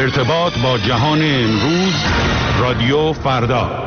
ارتباط با جهان امروز، رادیو فردا.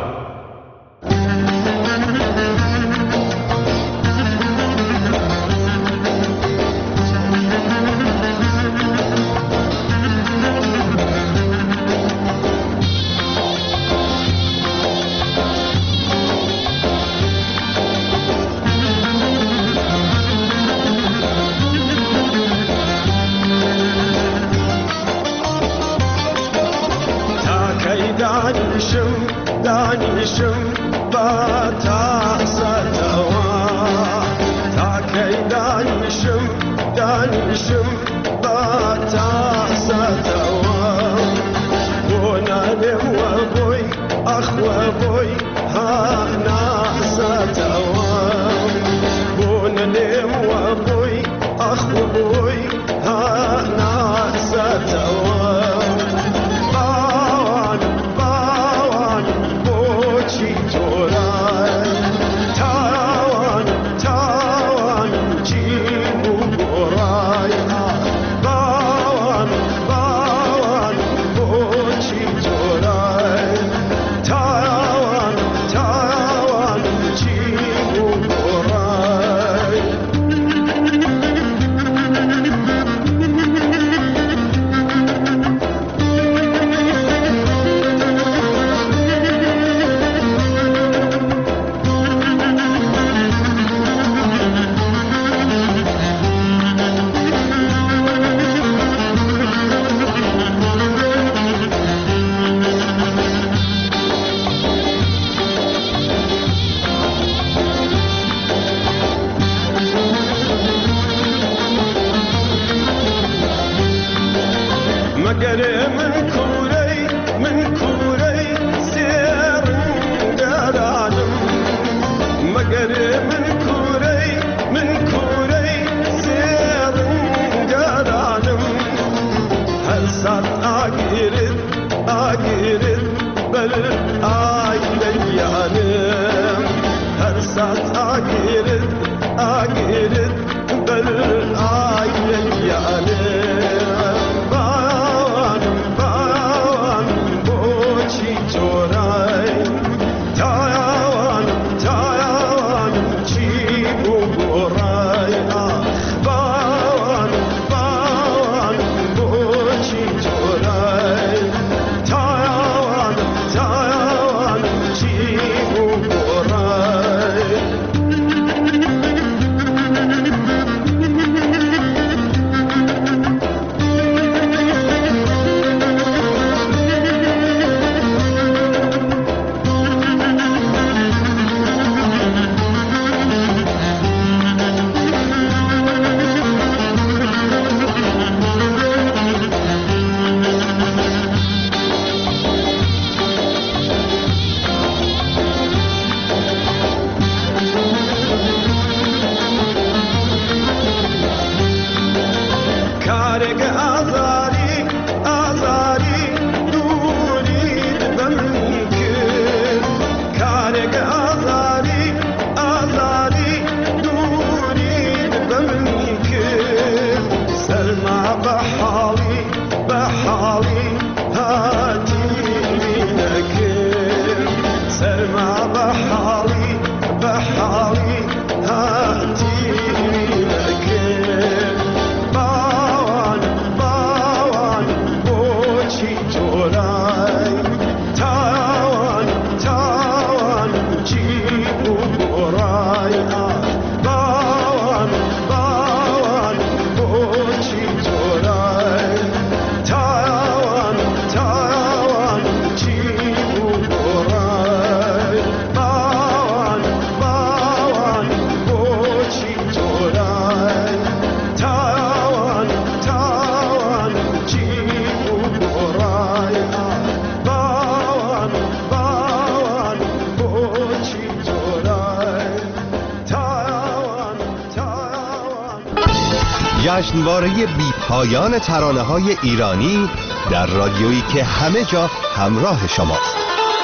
جشنواره بی پایان ترانه‌های ایرانی در رادیویی که همه جا همراه شماست.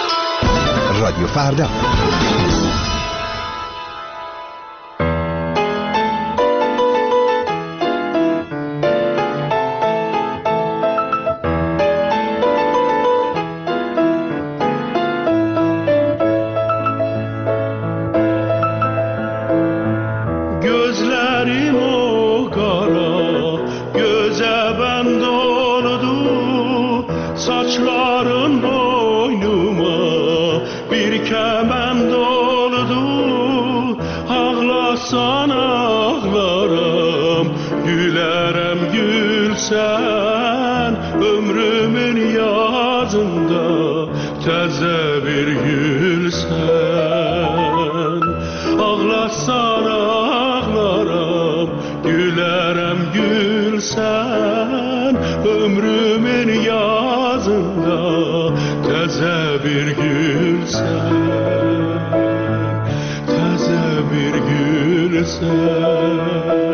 رادیو فردا. saçların boynuma bir kemend oldu. Ağlasan ağlarım, gülerem gülsen, ömrümün yazında təzə bir gülsen. Ağlasan ağlarım, gülerem gülsen, ömrümün yazında təzə bir gülsen, təzə bir gülsen.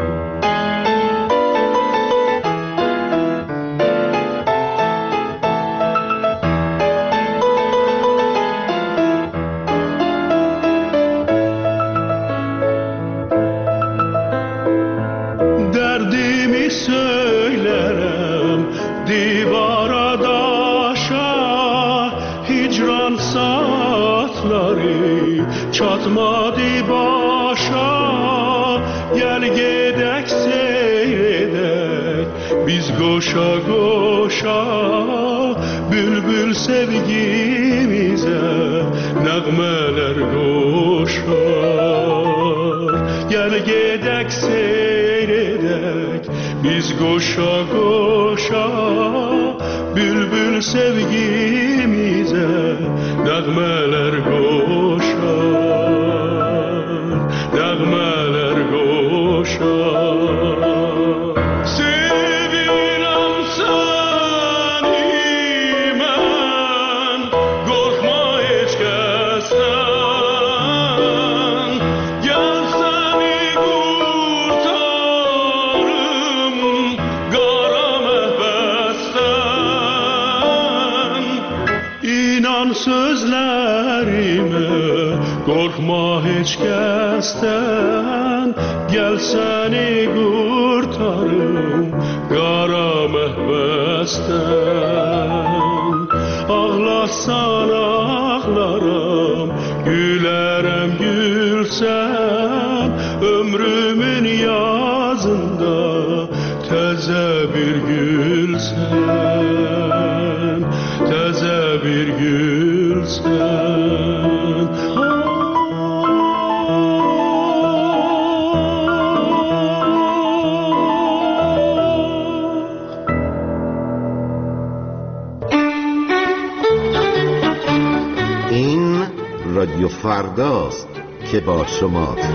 Çatmadı başa, gel gedek seyredek, biz koşa koşa, bülbül sevgimize nəğmələr qoşar. Gel gedek seyredek, biz koşa koşa, bülbül sevgimize nəğmələr qoşar, nəğmələr qoşar. Sevirəm səni mən, qorxma heç kəsdən, gəl səni qurtarım qara məhbəsdən. İnan sözlərimə, qorxma heç kəsdən, gəl səni qurtarım qara məhbəsdən. Ağlasan ağlaram, gülərəm gülsən, ömrümün yazında təzə bir gülsən, təzə bir gülsən. این رادیو فرداست که با شماست.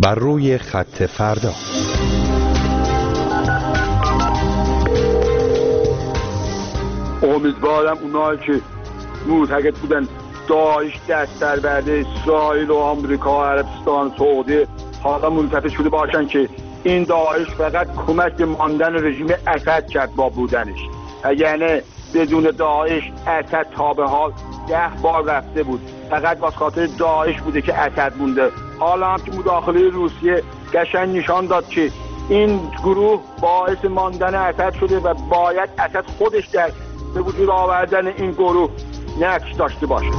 بر روی خط فردا. امیدوارم اونایی که معتقد بودن داعش دست در برده اسرائیل و آمریکا و عربستان سعودی حالا ملتفت شده باشن که این داعش فقط کمک به ماندن رژیم اسد کرد با بودنش. یعنی بدون داعش اسد تا به حال 10 بار رفته بود، فقط واسه خاطر داعش بوده که اسد مونده. حالا هم که مداخله روسیه قشنگ نشان داد که این گروه باعث ماندن اسد شده و باید اسد خودش در به وجود آوردن این گروه نقش داشته باشه.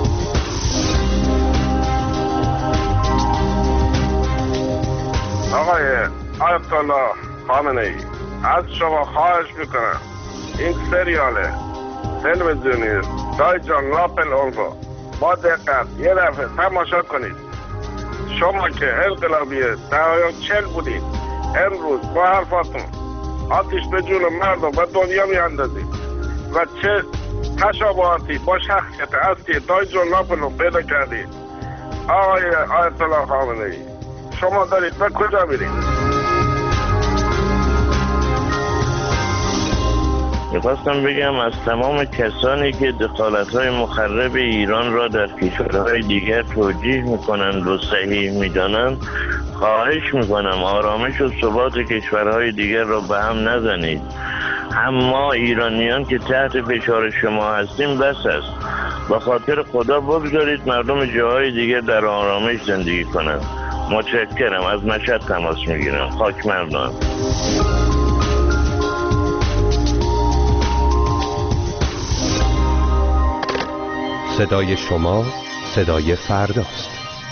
آقای آیت الله خامنه‌ای، از شما خواهش میکنم این سریال تلویزیونی دایجان لاپل اون رو با دقت یه دفعه تماشا کنید. شما که انقلابی دهه 40 بودید، امروز با حرفاتون آتش به جون مردم و دنیا میاندازید و چه تشابهاتی با شخصیت اصلی دایجان لاپل رو پیدا کردید. آقای آیت الله خامنه‌ای، شما دارید به کجا میرید؟ میخواستم بگم از تمام کسانی که دخالت‌های مخرب ایران را در کشورهای دیگر توجیه میکنند و صحیح میدانند، خواهش میکنم آرامش و ثبات کشورهای دیگر را به هم نزنید. اما ایرانیان که تحت فشار شما هستیم بس است. به خاطر خدا بگذارید مردم جاهای دیگر در آرامش زندگی کنند. متشکرم. از مشهد تماس میگیرم. خاک مردان. صدای شما صدای فرداست.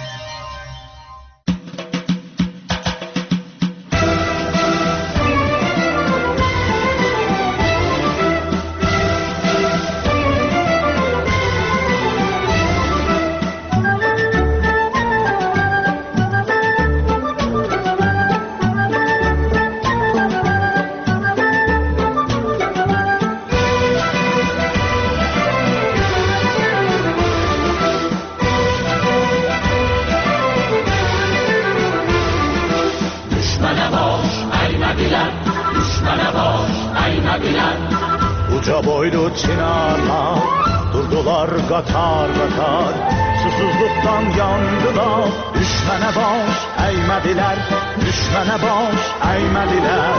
Boylu çınarlar durdular qatar qatar, susuzluqdan yandılar. Düşmənə baş əymədilər, düşmənə baş əymədilər.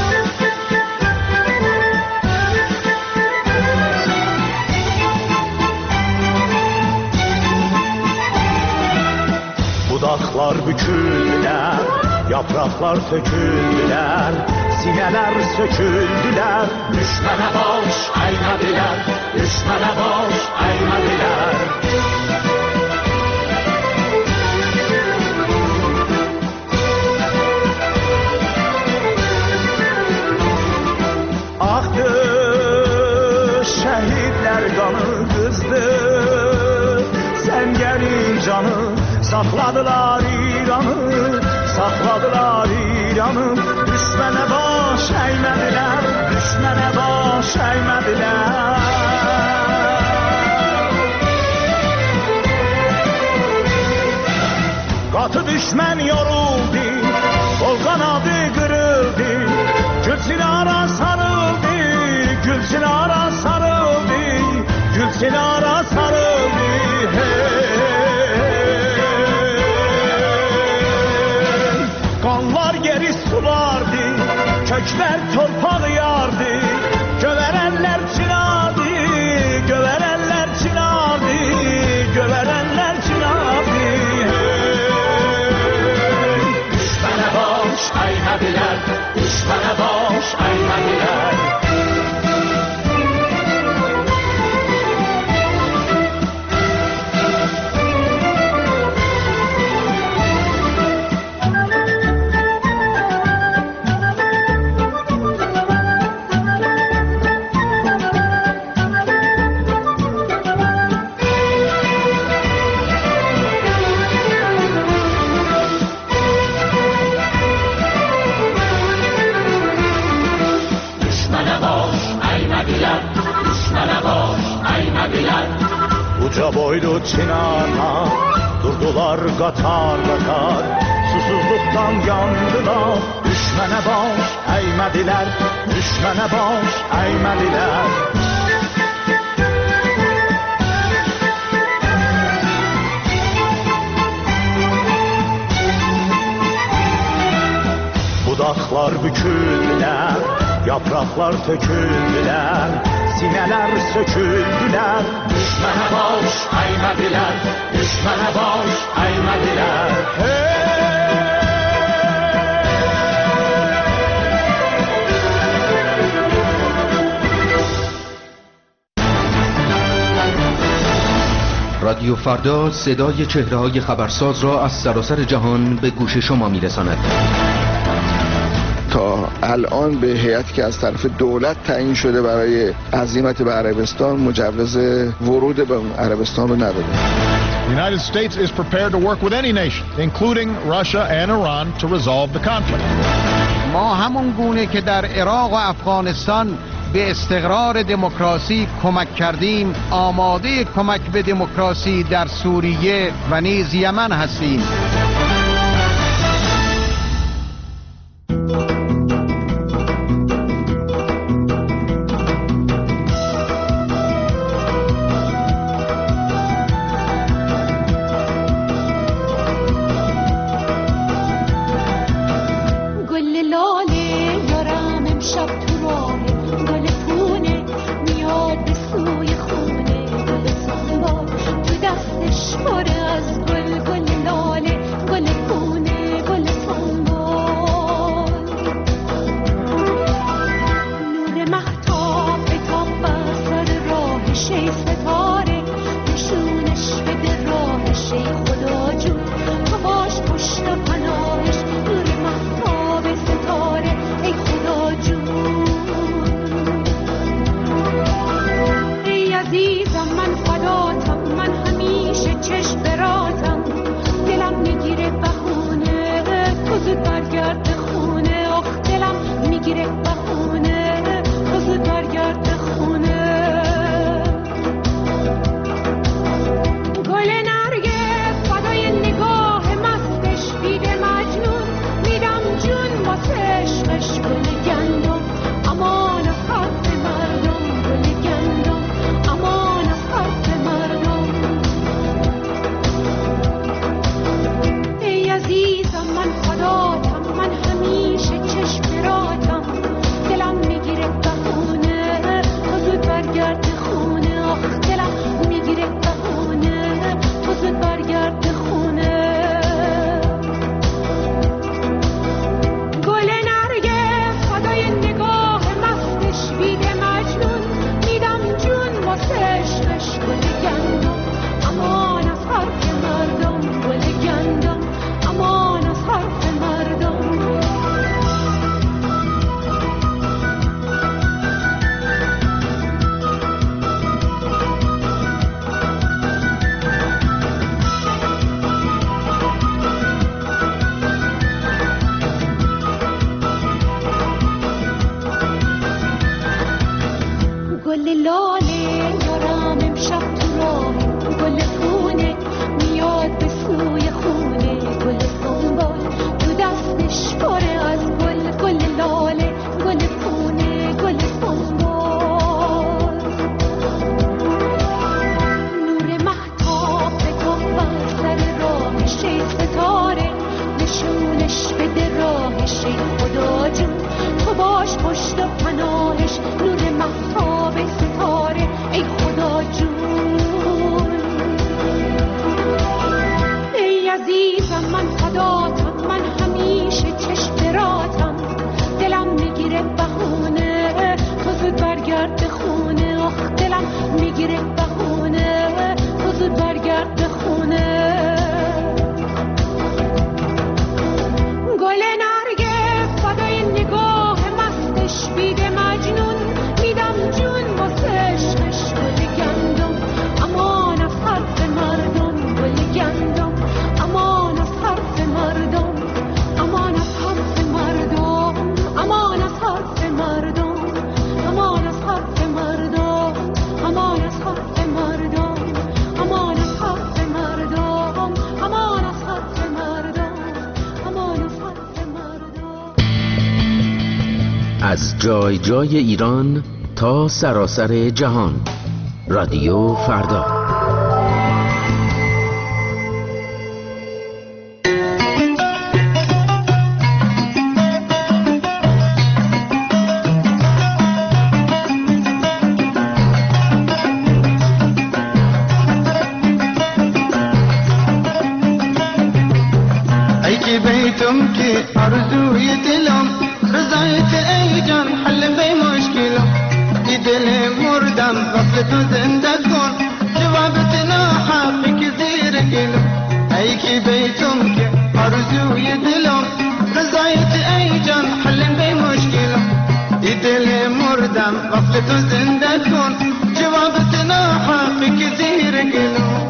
Budaqlar büküldülər, yapraqlar töküldülər, sinələr söküldülər. Düşmənə baş əymədilər, düşmənə baş əymədilər. Axdı şəhidlər qanı qızdı, səngərin canı. Sakladılar İran'ı, sakladılar İran'ı. Düşmene baş eğmediler, düşmene baş eğmediler. Katı düşmen yoruldu, kol kanadı kırıldı. Gülçinara sarıldı, Gülçinara sarıldı, Gülçinara sarıldı. Kanlar geri sulardı, kökler torpağı yardı. Göverenler çınardı, göverenler çınardı, göverenler çınardı. Düşmene baş eğmediler, düşmene baş eğmediler. Uca boylu çınarlar durdular qatar qatar, susuzluktan yandılar. Düşmene baş eğmediler, düşmene baş eğmediler. Budaklar büküldüler, yapraklar töküldüler, sineler söküldüler. Düşmene baş eğmediler, düşmene baş eğmediler. رادیو فردا صدای چهره‌های خبرساز را از سراسر جهان به گوش شما می‌رساند. تا الان به هیئتی که از طرف دولت تعیین شده برای عزیمت به عربستان مجوز ورود به عربستان رو نداده. The United States is prepared to work with any nation, including Russia and Iran, to resolve the conflict. ما همون گونه که در عراق و افغانستان به استقرار دموکراسی کمک کردیم، آماده کمک به دموکراسی در سوریه و نیز یمن هستیم. امان از حق مردم، امان از حق مردم. از جای جای ایران تا سراسر جهان. رادیو فردا. ای که بیتم که آرزوی دلم رضایت ای جان حل به مشکلم ای دل مردم وقت تو زنده کن جوابت ناحقی که زیر گلم ای که بیتم که آرزوی دلم رضایت ای جان حل به مشکلم ای دل مردم وقت تو زنده کن جوابت ناحقی که زیر گلم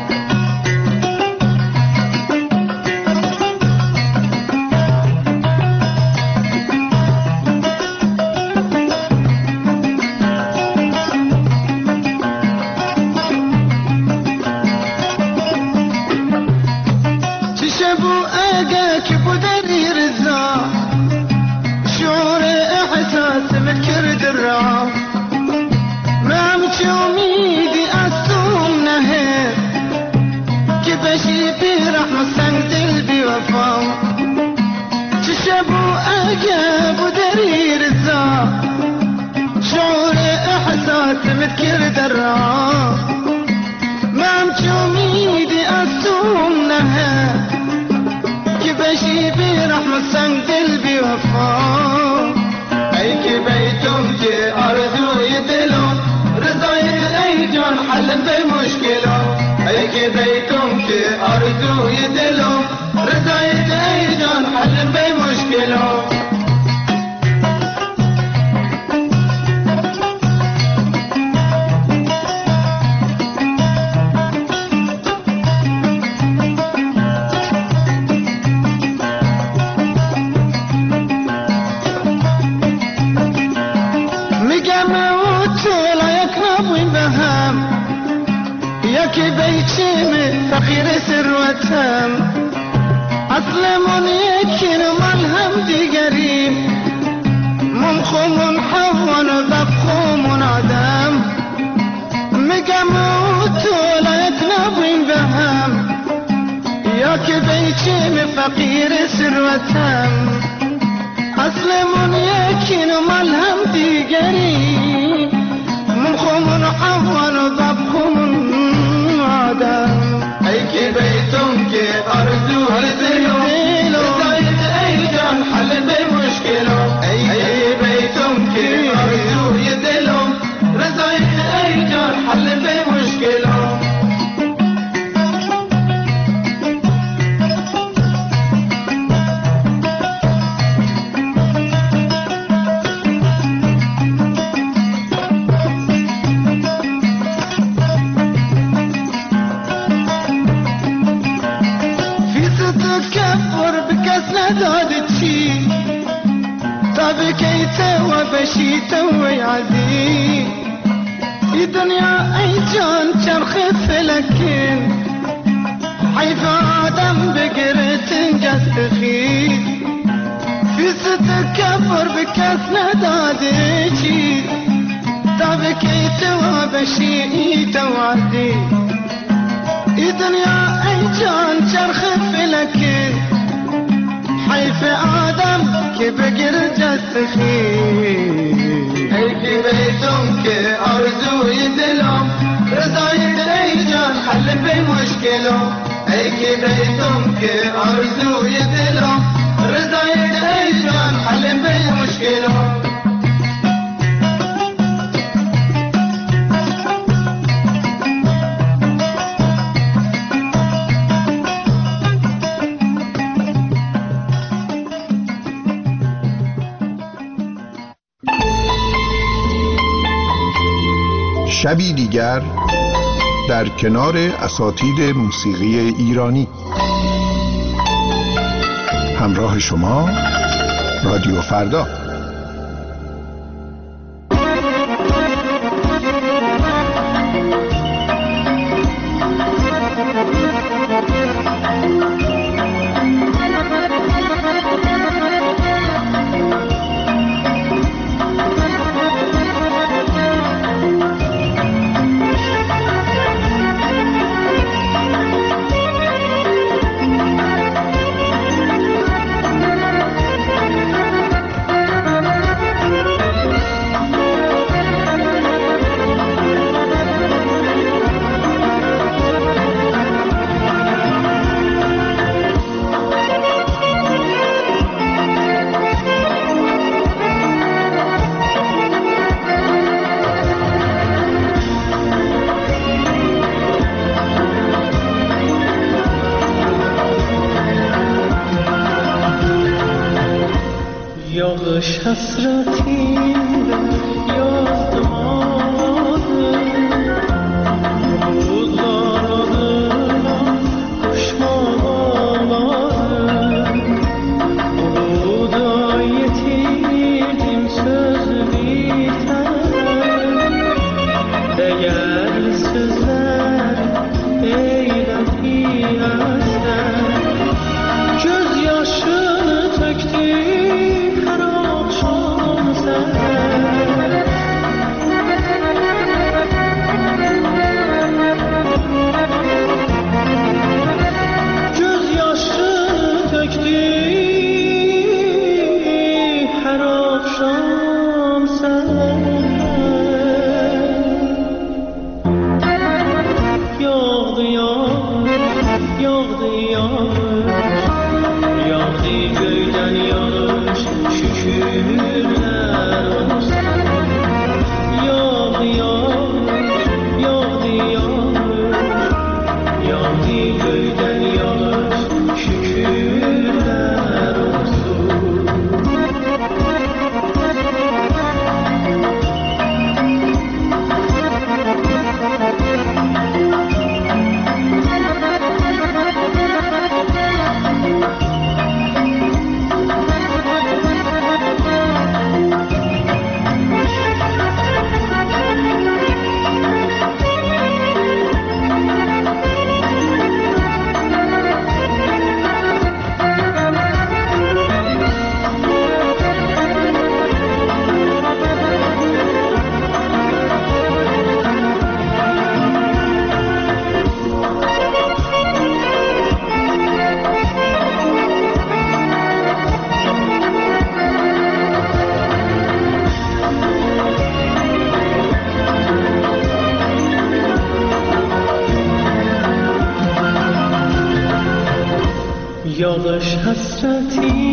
شبی دیگر در کنار اساتید موسیقی ایرانی. همراه شما رادیو فردا. یادش حسرتی یاد ماده روزانه کشمان آماده بودای تیردیم söz biter eğer sözler eylemi eser gözyaşını töktü her akşam seher gözyaşını töktü her akşam seher yağdı yağmış yağdı göyden yağış şükürler olsun yağdı yağdı yağdı göyden yağış şükürler olsun yağış hasreti